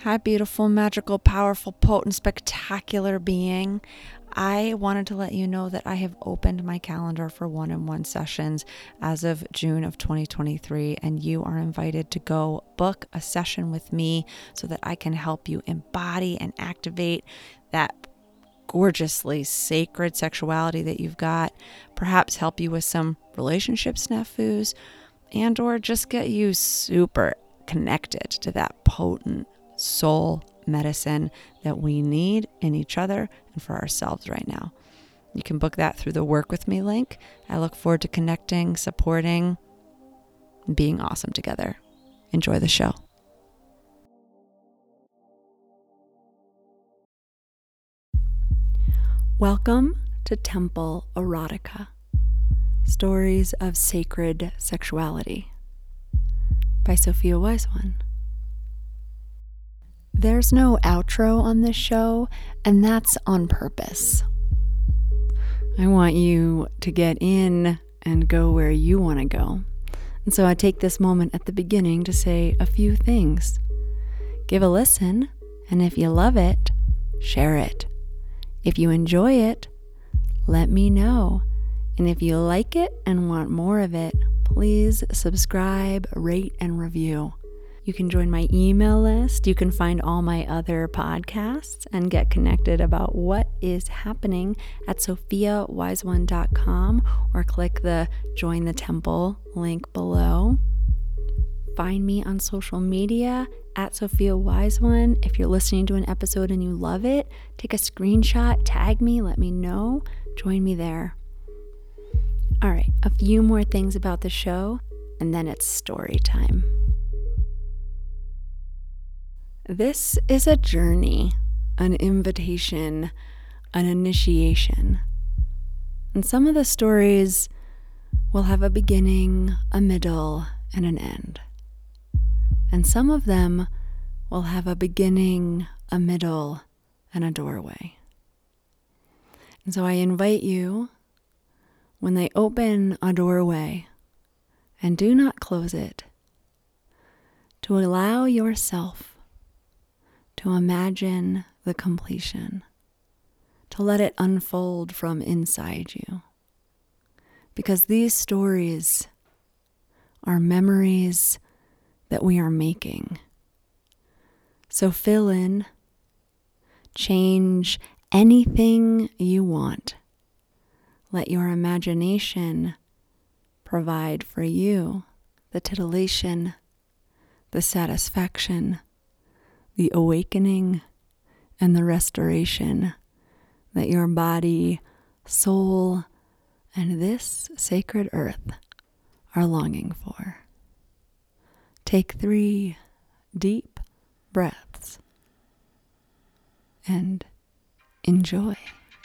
Hi, beautiful, magical, powerful, potent, spectacular being. I wanted to let you know that I have opened my calendar for one-on-one sessions as of June of 2023, and you are invited to go book a session with me so that I can help you embody and activate that gorgeously sacred sexuality that you've got, perhaps help you with some relationship snafus, and or just get you super connected to that potent soul medicine that we need in each other and for ourselves right now. You can book that through the Work With Me link. I look forward to connecting, supporting, and being awesome together. Enjoy the show. Welcome to Temple Erotica, Stories of Sacred Sexuality by Sophia Wise One. There's no outro on this show, and that's on purpose. I want you to get in and go where you want to go. And so I take this moment at the beginning to say a few things. Give a listen, and if you love it, share it. If you enjoy it, let me know. And if you like it and want more of it, please subscribe, rate, and review. You can join my email list. You can find all my other podcasts and get connected about what is happening at sophiawiseone.com or click the Join the Temple link below. Find me on social media at Sophia Wise One. If you're listening to an episode and you love it, take a screenshot, tag me, let me know. Join me there. All right, a few more things about the show, and then it's story time. This is a journey, an invitation, an initiation. And some of the stories will have a beginning, a middle, and an end. And some of them will have a beginning, a middle, and a doorway. And so I invite you, when they open a doorway, and do not close it, to allow yourself to imagine the completion, to let it unfold from inside you. Because these stories are memories that we are making. So fill in, change anything you want. Let your imagination provide for you the titillation, the satisfaction, the awakening, and the restoration that your body, soul, and this sacred earth are longing for. Take 3 deep breaths and enjoy.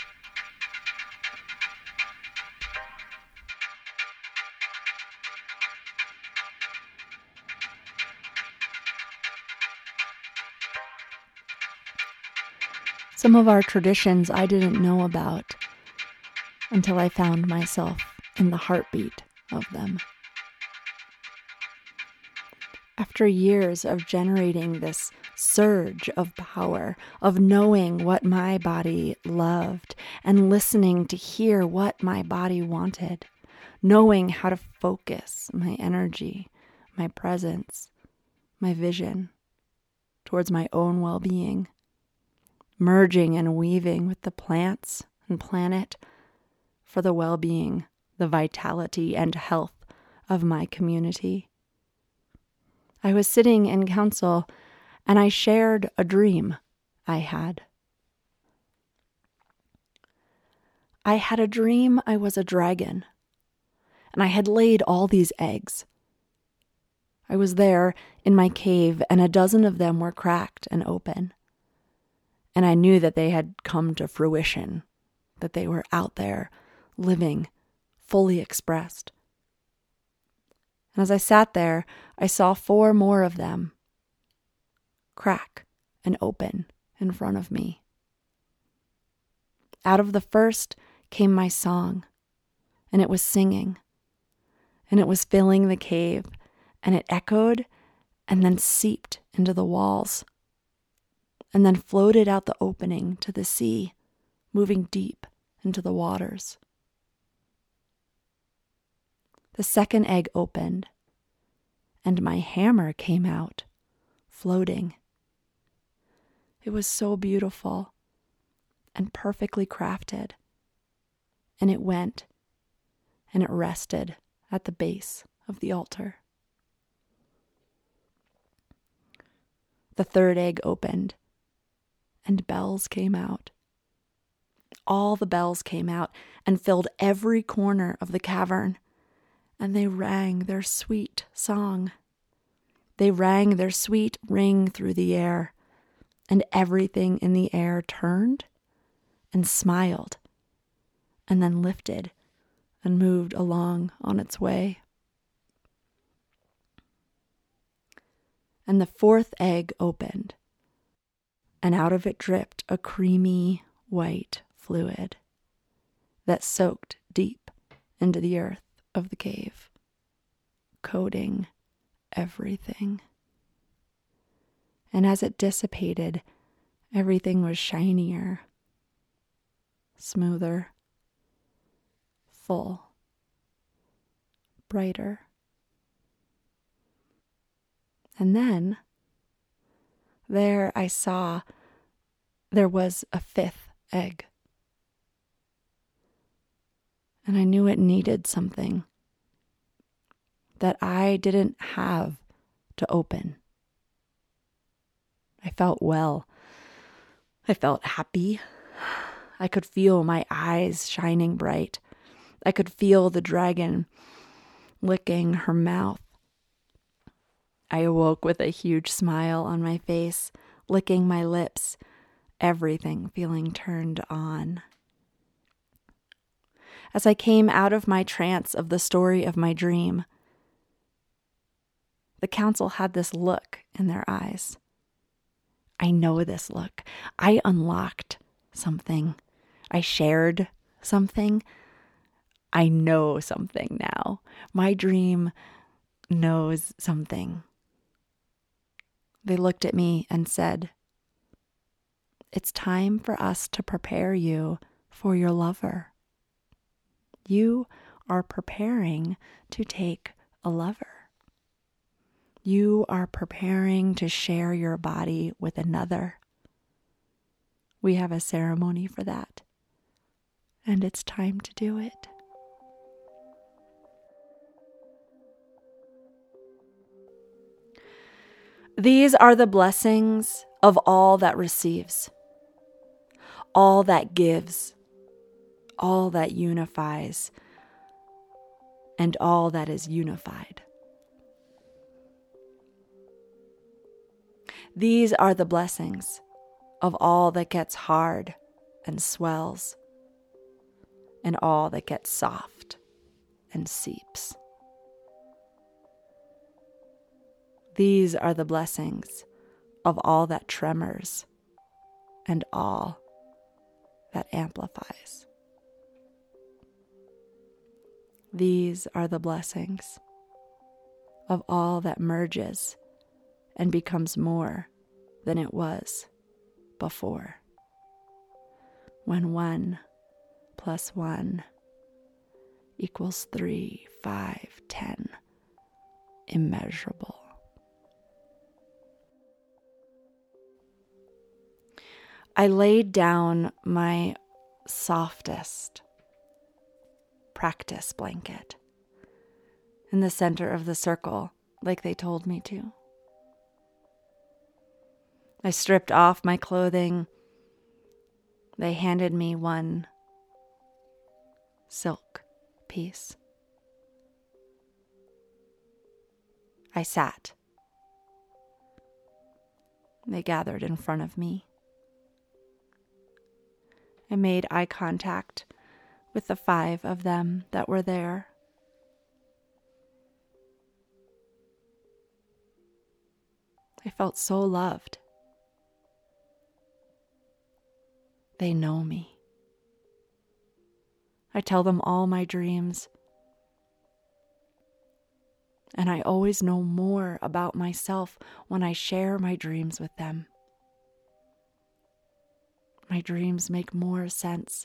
Some of our traditions I didn't know about until I found myself in the heartbeat of them. After years of generating this surge of power, of knowing what my body loved and listening to hear what my body wanted, knowing how to focus my energy, my presence, my vision towards my own well-being, merging and weaving with the plants and planet for the well-being, the vitality and health of my community. I was sitting in council and I shared a dream I had. I had a dream I was a dragon, and I had laid all these eggs. I was there in my cave, and a dozen of them were cracked and open. And I knew that they had come to fruition, that they were out there, living, fully expressed. And as I sat there, I saw 4 more of them crack and open in front of me. Out of the first came my song, and it was singing, and it was filling the cave, and it echoed and then seeped into the walls. and then floated out the opening to the sea, moving deep into the waters. The second egg opened, and my hammer came out, floating. It was so beautiful and perfectly crafted, and it went and it rested at the base of the altar. The third egg opened, and bells came out. All the bells came out and filled every corner of the cavern, and they rang their sweet song. They rang their sweet ring through the air, and everything in the air turned and smiled, and then lifted and moved along on its way. And the fourth egg opened, and out of it dripped a creamy white fluid that soaked deep into the earth of the cave, coating everything. And as it dissipated, everything was shinier, smoother, full, brighter. And then there I saw there was a fifth egg. And I knew it needed something that I didn't have to open. I felt well. I felt happy. I could feel my eyes shining bright. I could feel the dragon licking her mouth. I awoke with a huge smile on my face, licking my lips, everything feeling turned on. As I came out of my trance of the story of my dream, the council had this look in their eyes. I know this look. I unlocked something. I shared something. I know something now. My dream knows something. They looked at me and said, "It's time for us to prepare you for your lover. You are preparing to take a lover. You are preparing to share your body with another. We have a ceremony for that, and it's time to do it." These are the blessings of all that receives, all that gives, all that unifies, and all that is unified. These are the blessings of all that gets hard and swells, and all that gets soft and seeps. These are the blessings of all that tremors and all that amplifies. These are the blessings of all that merges and becomes more than it was before. When 1 + 1 = 3, 5, 10, immeasurable. I laid down my softest practice blanket in the center of the circle, like they told me to. I stripped off my clothing. They handed me one silk piece. I sat. They gathered in front of me. I made eye contact with the 5 of them that were there. I felt so loved. They know me. I tell them all my dreams, and I always know more about myself when I share my dreams with them. my dreams make more sense.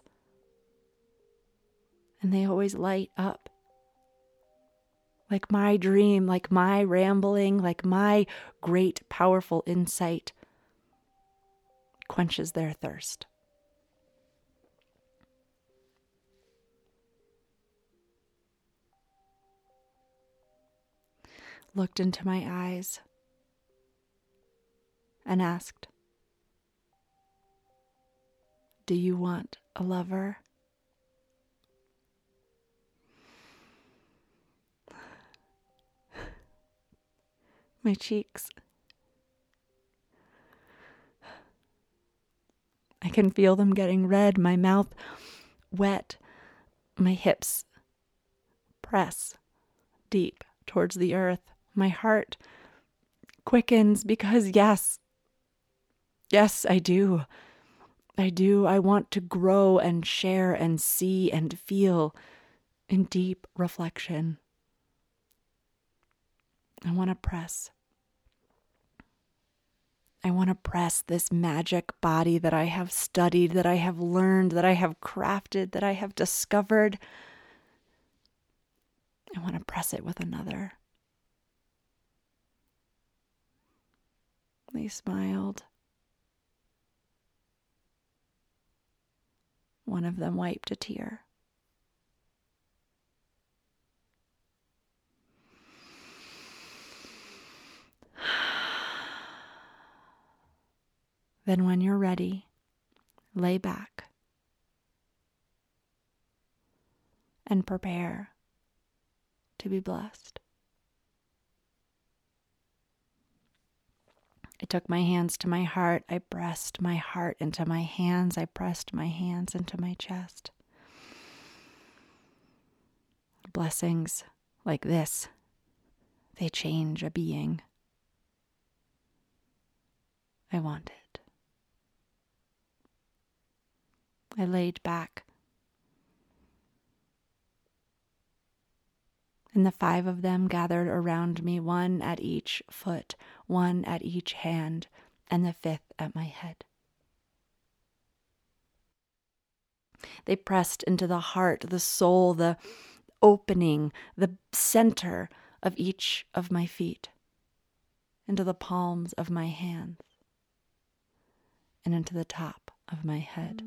And they always light up. Like my dream, like my rambling, like my great, powerful insight quenches their thirst. Looked into my eyes and asked, "Do you want a lover?" My cheeks. I can feel them getting red, my mouth wet, my hips press deep towards the earth. My heart quickens because yes, I do. I want to grow and share and see and feel in deep reflection. I want to press. I want to press this magic body that I have studied, that I have learned, that I have crafted, that I have discovered. I want to press it with another. They smiled. One of them wiped a tear. Then when you're ready, lay back and prepare to be blessed. I took my hands to my heart. I pressed my heart into my hands. I pressed my hands into my chest. Blessings like this, they change a being. I want it. I laid back, and the 5 of them gathered around me, 1 at each foot, 1 at each hand, and the 5th at my head. They pressed into the heart, the soul, the opening, the center of each of my feet, into the palms of my hands, and into the top of my head.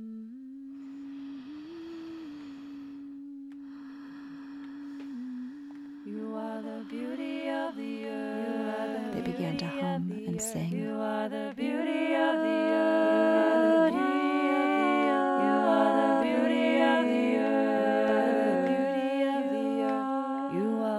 You are the beauty of the earth. They began to hum and sing. You are the beauty of the earth. You are the beauty of the earth. The beauty of the earth.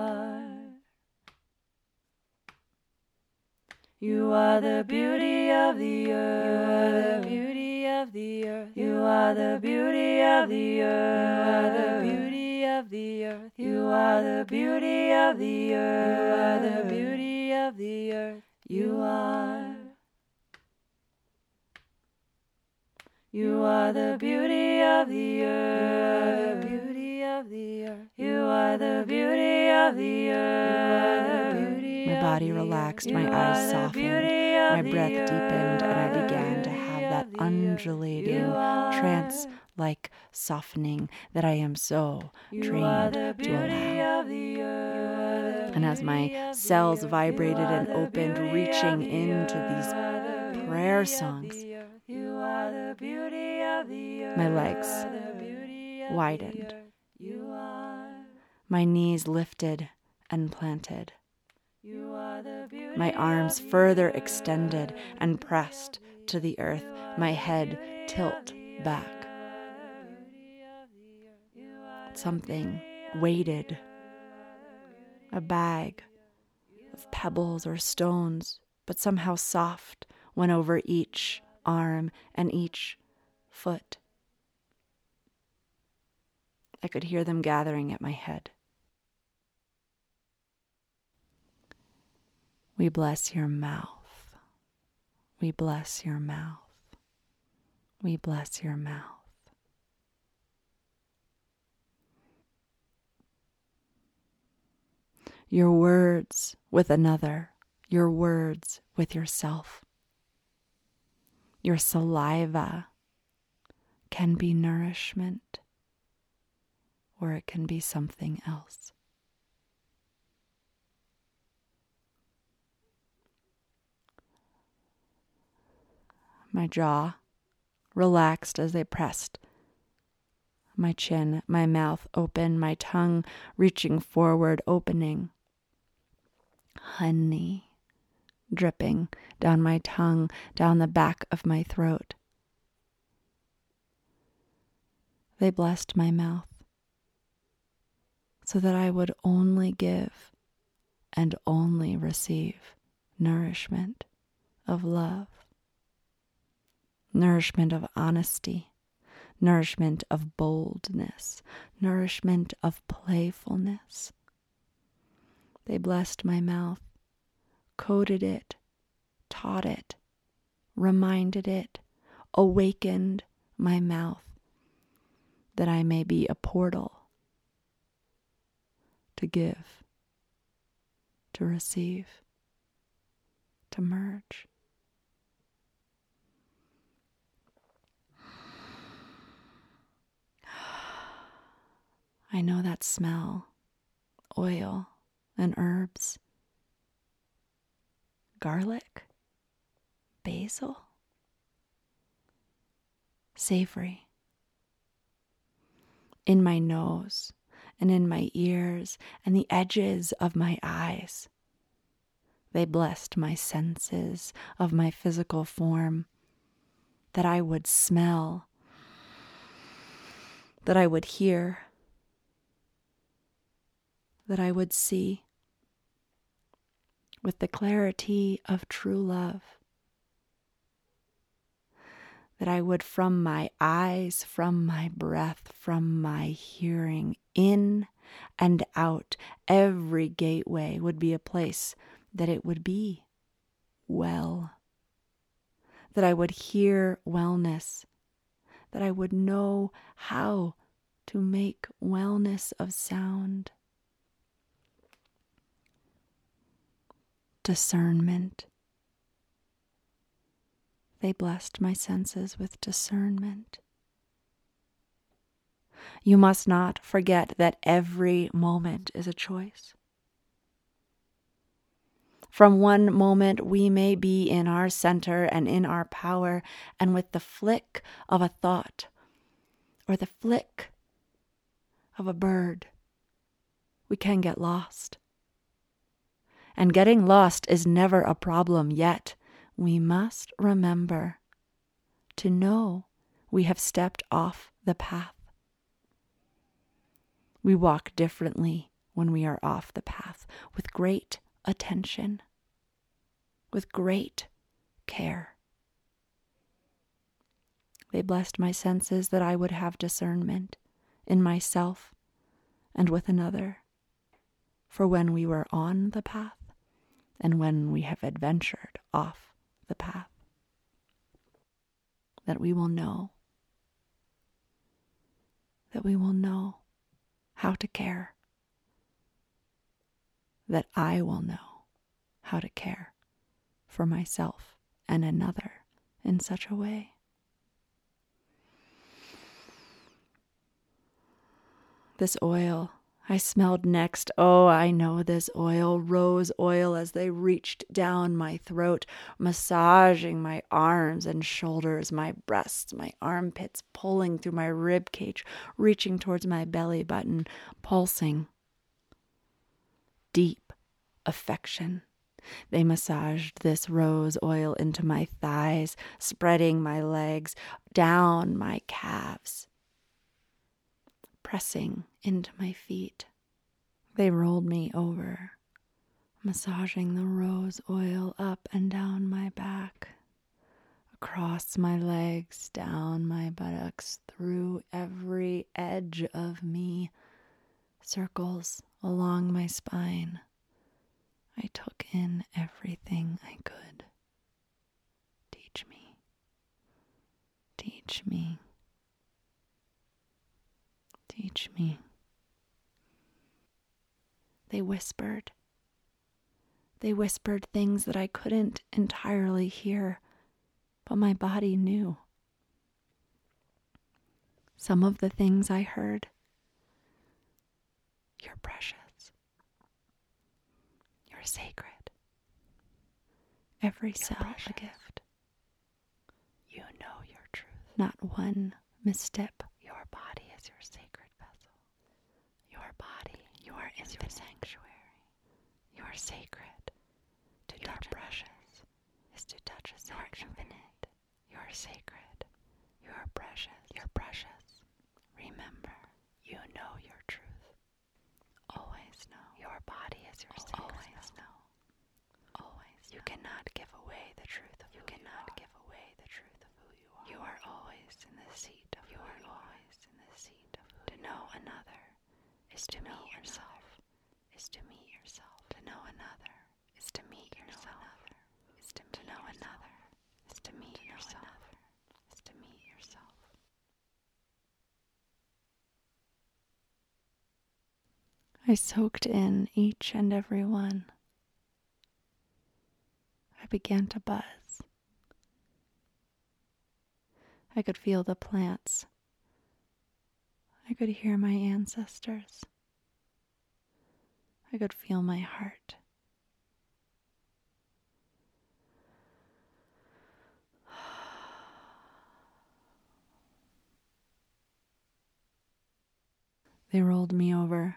You are the beauty of the earth. You are the beauty of the earth. You are the beauty of the earth. You are the beauty of the earth. You are the beauty of the earth. You are the beauty of the earth. You are. You are the beauty of the earth. You are the beauty of the earth. You are the beauty of the earth. My body relaxed, my eyes softened, my breath deepened, and I began to have that undulating, trance-like softening that I am so trained to allow. And as my cells vibrated and opened, reaching into these prayer songs, my legs widened, my knees lifted and planted. My arms further extended and pressed to the earth, my head tilt back. Something weighted, a bag of pebbles or stones, but somehow soft, went over each arm and each foot. I could hear them gathering at my head. We bless your mouth. We bless your mouth. We bless your mouth. Your words with another, your words with yourself. Your saliva can be nourishment, or it can be something else. My jaw relaxed as they pressed my chin, my mouth open, my tongue reaching forward, opening. Honey dripping down my tongue, down the back of my throat. They blessed my mouth so that I would only give and only receive nourishment of love, nourishment of honesty, nourishment of boldness, nourishment of playfulness. They blessed my mouth, coded it, taught it, reminded it, awakened my mouth, that I may be a portal to give, to receive, to merge. I know that smell, oil and herbs, garlic, basil, savory. In my nose and in my ears and the edges of my eyes. They blessed my senses of my physical form, that I would smell, that I would hear, that I would see with the clarity of true love, that I would from my eyes, from my breath, from my hearing, in and out, every gateway would be a place that it would be well, that I would hear wellness, that I would know how to make wellness of sound. Discernment. They blessed my senses with discernment. You must not forget that every moment is a choice. From one moment we may be in our center and in our power, and with the flick of a thought or the flick of a bird, we can get lost. And getting lost is never a problem, yet we must remember to know we have stepped off the path. We walk differently when we are off the path, with great attention, with great care. They blessed my senses that I would have discernment in myself and with another, for when we were on the path and when we have adventured off the path, that we will know how to care, that I will know how to care for myself and another in such a way. This oil I smelled next. Oh, I know this oil, rose oil, as they reached down my throat, massaging my arms and shoulders, my breasts, my armpits, pulling through my rib cage, reaching towards my belly button, pulsing. Deep affection. They massaged this rose oil into my thighs, spreading my legs, down my calves, pressing into my feet. They rolled me over, massaging the rose oil up and down my back, across my legs, down my buttocks, through every edge of me, circles along my spine. I took in everything I could. Teach me. Teach me. Teach me. They whispered. They whispered things that I couldn't entirely hear, but my body knew. some of the things I heard. You're precious. You're sacred. Every cell a gift. You know your truth. Not one misstep. Your body is your sacred vessel. Your body, your infinite sanctuary. You're sacred. To touch precious is to touch a sanctuary. Infinite. You're sacred. You're precious. You're precious. Remember, you know your truth. Always know. Your body is your sacred. Always know. Always. You cannot give away the truth of who you are. You cannot give away the truth of who you are. You are always in the seat of who you are. You are always in the seat of who you are. To know another is to meet yourself. Is to meet yourself. To know another is to meet yourself. Is to know another is to meet yourself. Is to meet yourself. I soaked in each and every one. I began to buzz. I could feel the plants. I could hear my ancestors. I could feel my heart. They rolled me over,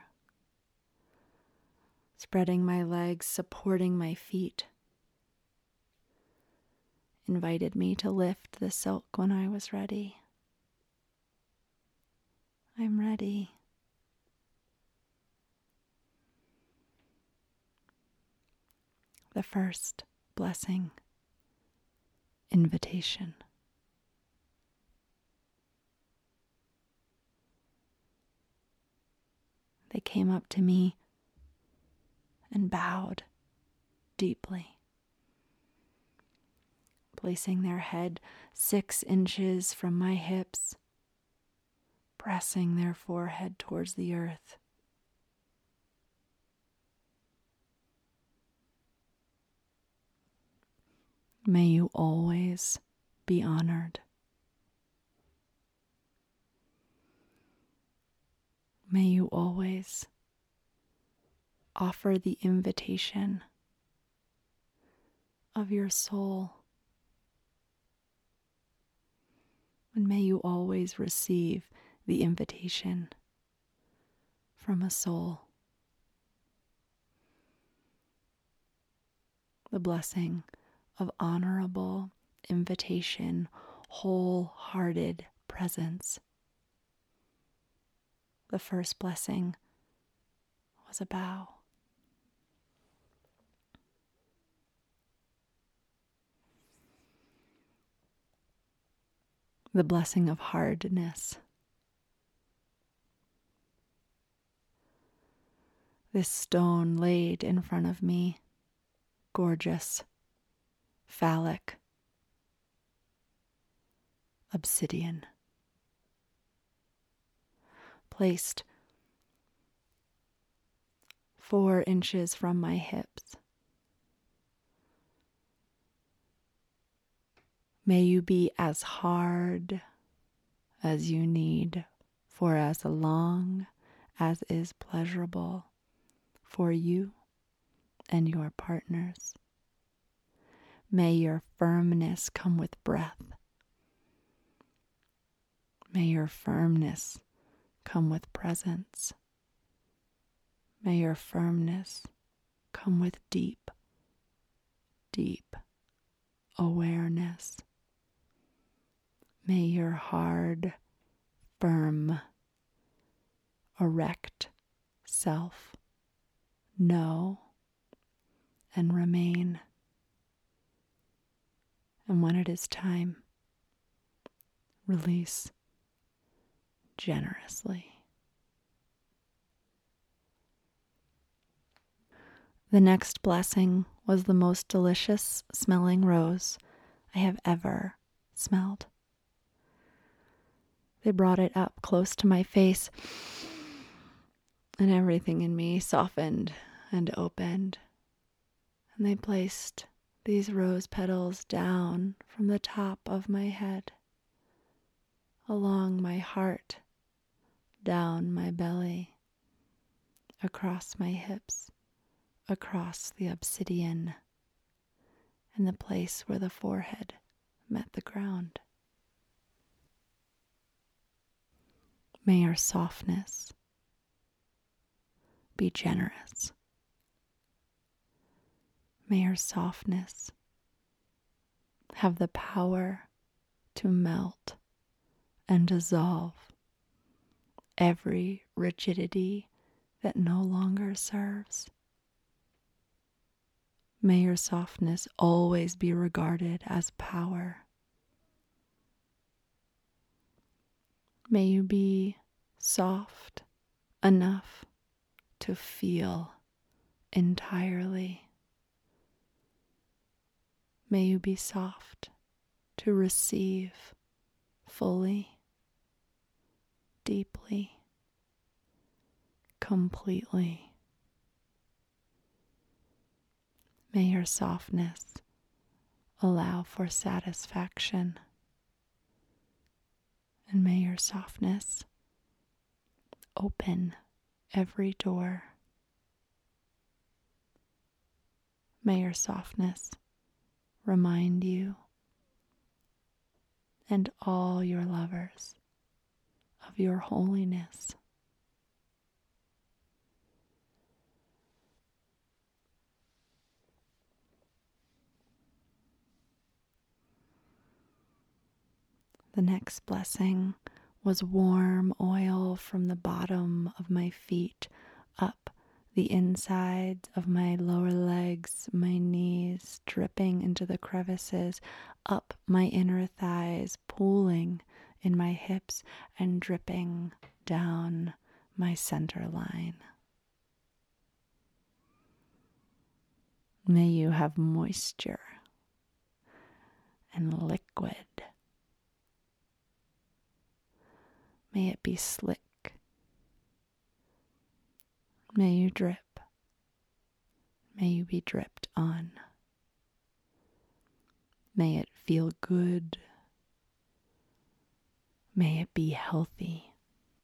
spreading my legs, supporting my feet, invited me to lift the silk when I was ready. I'm ready. The first blessing, invitation. They came up to me and bowed deeply, placing their head 6 inches from my hips, pressing their forehead towards the earth. May you always be honored. May you always offer the invitation of your soul. And may you always receive the invitation from a soul. The blessing of honorable invitation, wholehearted presence. The first blessing was a bow. The blessing of hardness. This stone laid in front of me, gorgeous, phallic, obsidian, placed 4 inches from my hips. May you be as hard as you need for as long as is pleasurable for you and your partners. May your firmness come with breath. May your firmness come with presence. May your firmness come with deep, deep awareness. May your hard, firm, erect self know and remain. And when it is time, release generously. The next blessing was the most delicious smelling rose I have ever smelled. They brought it up close to my face, and everything in me softened and opened. And they placed these rose petals down from the top of my head, along my heart, down my belly, across my hips, across the obsidian, and the place where the forehead met the ground. May your softness be generous. May your softness have the power to melt and dissolve every rigidity that no longer serves. May your softness always be regarded as power. May you be soft enough to feel entirely. May you be soft to receive fully, deeply, completely. May your softness allow for satisfaction, and may your softness open every door. May your softness remind you and all your lovers of your holiness. The next blessing was warm oil from the bottom of my feet up the insides of my lower legs, my knees, dripping into the crevices, up my inner thighs, pooling in my hips, and dripping down my center line. May you have moisture and liquid. May it be slick. May you drip. May you be dripped on. May it feel good. May it be healthy.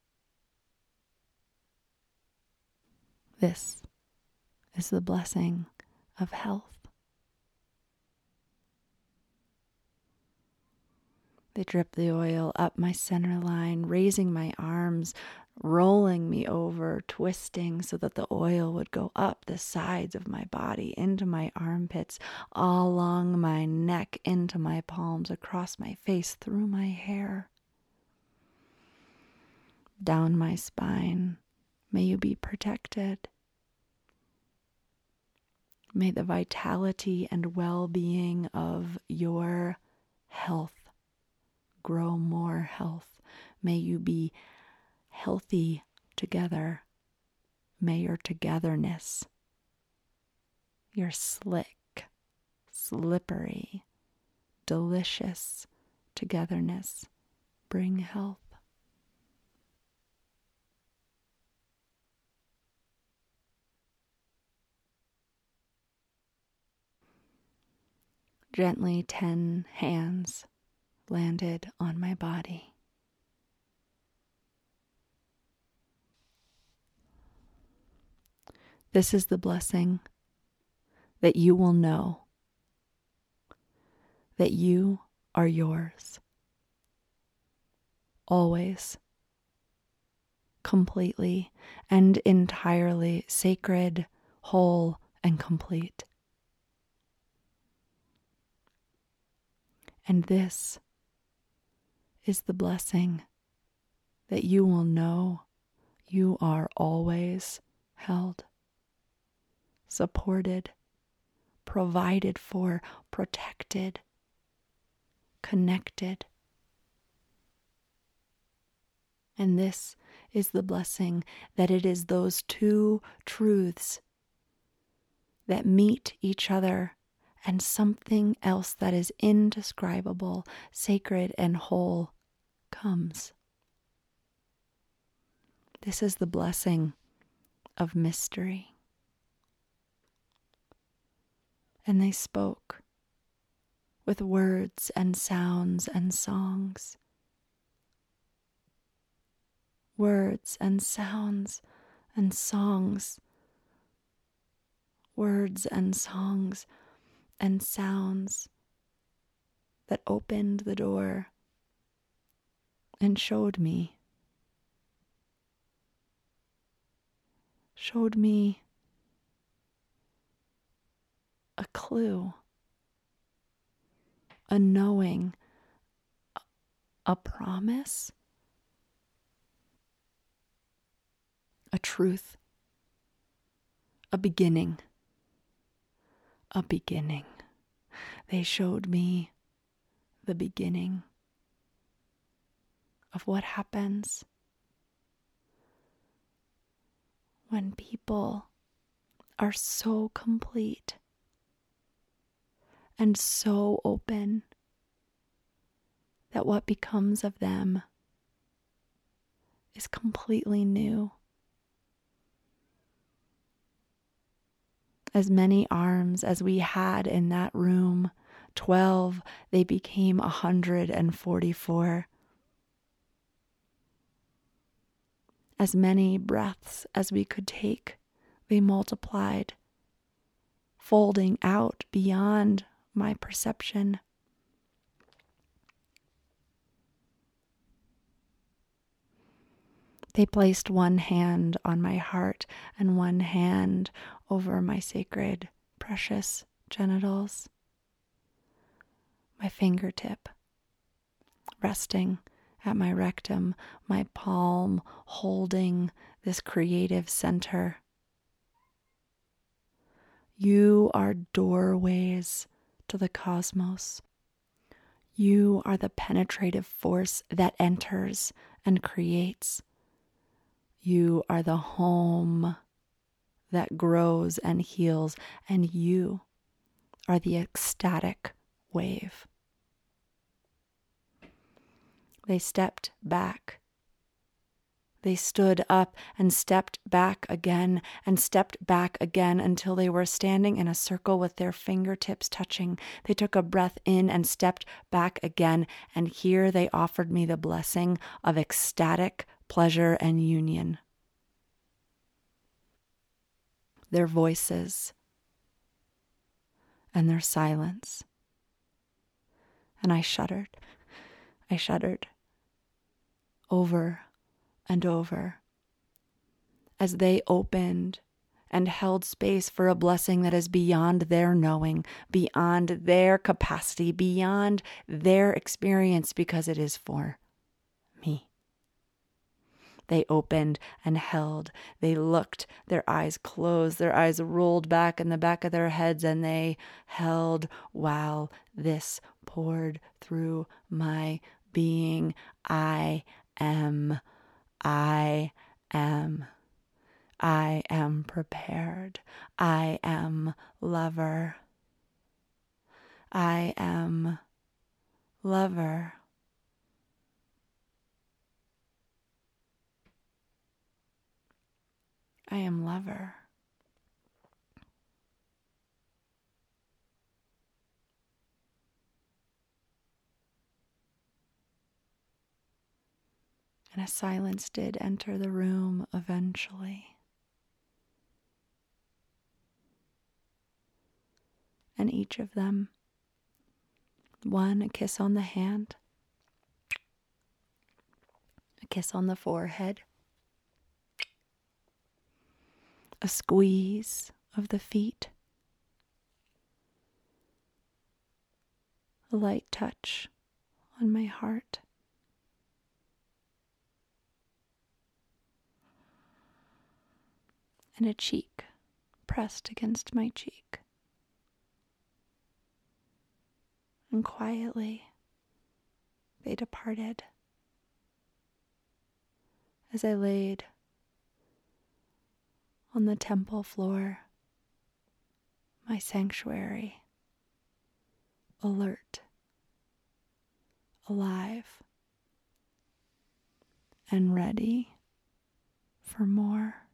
This is the blessing of health. They drip the oil up my center line, raising my arms, rolling me over, twisting so that the oil would go up the sides of my body, into my armpits, all along my neck, into my palms, across my face, through my hair, down my spine. May you be protected. May the vitality and well-being of your health grow more health. May you be healthy together. May your togetherness, your slick, slippery, delicious togetherness bring health. Gently 10 hands landed on my body. This is the blessing that you will know that you are yours, always, completely and entirely sacred, whole, and complete. And this is the blessing that you will know you are always held, supported, provided for, protected, connected. And this is the blessing that it is those two truths that meet each other, and something else that is indescribable, sacred, and whole comes. This is the blessing of mystery. And they spoke with words and sounds and songs. words and sounds and songs, words and songs and sounds that opened the door and showed me a clue, a knowing, a promise, a truth, a beginning. They showed me the beginning of what happens when people are so complete and so open that what becomes of them is completely new. As many arms as we had in that room, 12, they became 144. As many breaths as we could take, they multiplied, folding out beyond my perception. They placed one hand on my heart and one hand over my sacred, precious genitals. My fingertip resting at my rectum, my palm holding this creative center. You are doorways to the cosmos. You are the penetrative force that enters and creates. You are the home that grows and heals, and you are the ecstatic wave. They stepped back. They stood up and stepped back again and stepped back again until they were standing in a circle with their fingertips touching. They took a breath in and stepped back again, and here they offered me the blessing of ecstatic pleasure and union. Their voices and their silence. And I shuddered. Over and over as they opened and held space for a blessing that is beyond their knowing, beyond their capacity, beyond their experience, because it is for me. They opened and held. They looked, their eyes closed, their eyes rolled back in the back of their heads, and they held while this poured through my being. I am prepared. I am lover. I am lover. I am lover. And a silence did enter the room eventually. And each of them, one, a kiss on the hand, a kiss on the forehead, a squeeze of the feet, a light touch on my heart, and a cheek pressed against my cheek. And quietly they departed as I laid on the temple floor, my sanctuary, alert, alive, and ready for more.